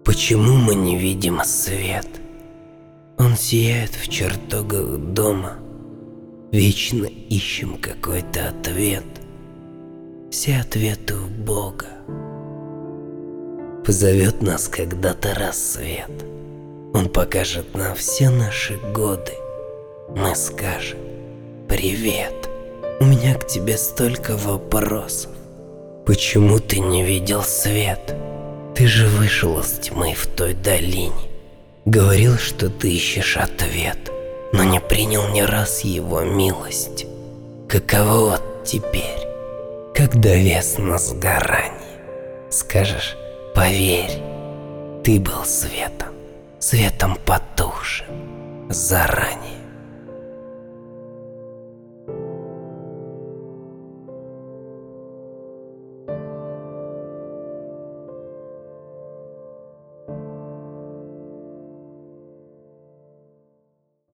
Почему мы не видим свет? Он сияет в чертогах дома. Вечно ищем какой-то ответ. Все ответы у Бога. Позовет нас когда-то рассвет. Он покажет нам все наши годы. Мы скажем: привет, у меня к тебе столько вопросов. Почему ты не видел свет? Ты же вышел из тьмы в той долине. Говорил, что ты ищешь ответ, но не принял ни раз его милость. Каково вот теперь, когда вес на сгорании? Скажешь: поверь, ты был светом, светом потухшим заранее.